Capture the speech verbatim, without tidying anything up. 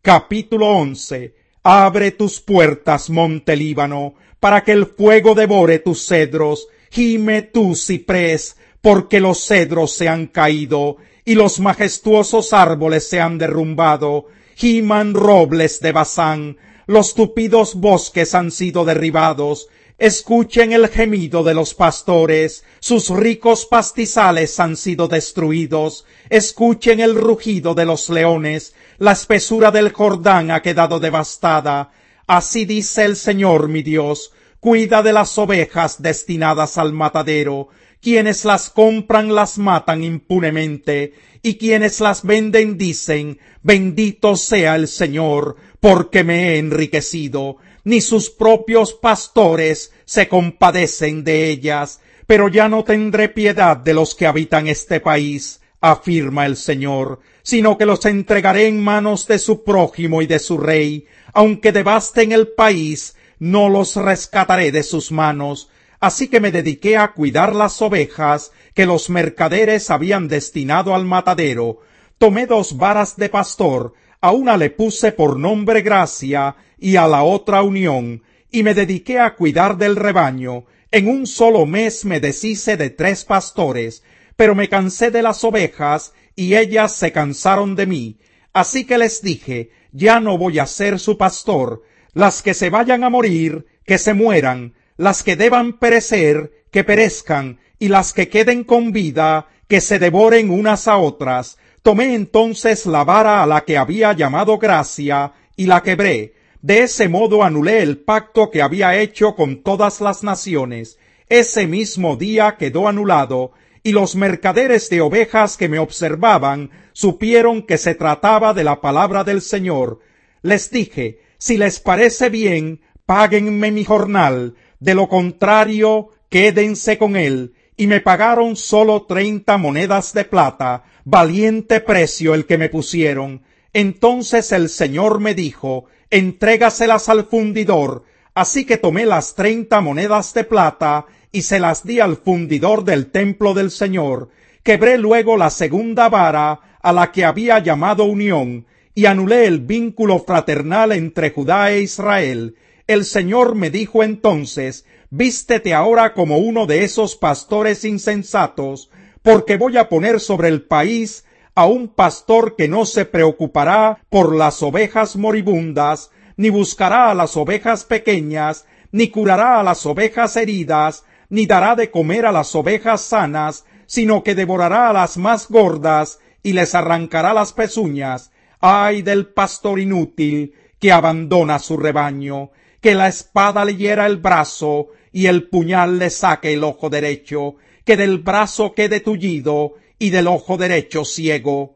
Capítulo once. Abre tus puertas, monte Líbano, para que el fuego devore tus cedros. Gime tú, ciprés, porque los cedros se han caído, y los majestuosos árboles se han derrumbado. Giman robles de Basán, los tupidos bosques han sido derribados. Escuchen el gemido de los pastores, sus ricos pastizales han sido destruidos. Escuchen el rugido de los leones, la espesura del Jordán ha quedado devastada. Así dice el Señor mi Dios: cuida de las ovejas destinadas al matadero. Quienes las compran las matan impunemente, y quienes las venden dicen: bendito sea el Señor, porque me he enriquecido. Ni sus propios pastores se compadecen de ellas. Pero ya no tendré piedad de los que habitan este país, afirma el Señor, sino que los entregaré en manos de su prójimo y de su rey. Aunque devasten el país, no los rescataré de sus manos. Así que me dediqué a cuidar las ovejas que los mercaderes habían destinado al matadero. Tomé dos varas de pastor, a una le puse por nombre Gracia y a la otra Unión, y me dediqué a cuidar del rebaño. En un solo mes me deshice de tres pastores, pero me cansé de las ovejas y ellas se cansaron de mí. Así que les dije: ya no voy a ser su pastor. Las que se vayan a morir, que se mueran; las que deban perecer, que perezcan; y las que queden con vida, que se devoren unas a otras. Tomé entonces la vara a la que había llamado Gracia, y la quebré. De ese modo anulé el pacto que había hecho con todas las naciones. Ese mismo día quedó anulado, y los mercaderes de ovejas que me observaban supieron que se trataba de la palabra del Señor. Les dije: si les parece bien, páguenme mi jornal; de lo contrario, quédense con él. Y me pagaron sólo treinta monedas de plata, valiente precio el que me pusieron. Entonces el Señor me dijo: entrégaselas al fundidor. Así que tomé las treinta monedas de plata y se las di al fundidor del templo del Señor. Quebré luego la segunda vara, a la que había llamado Unión, y anulé el vínculo fraternal entre Judá e Israel. El Señor me dijo entonces: vístete ahora como uno de esos pastores insensatos, porque voy a poner sobre el país a un pastor que no se preocupará por las ovejas moribundas, ni buscará a las ovejas pequeñas, ni curará a las ovejas heridas, ni dará de comer a las ovejas sanas, sino que devorará a las más gordas y les arrancará las pezuñas. Ay del pastor inútil que abandona su rebaño. Que la espada le hiera el brazo y el puñal le saque el ojo derecho, que del brazo quede tullido y del ojo derecho ciego.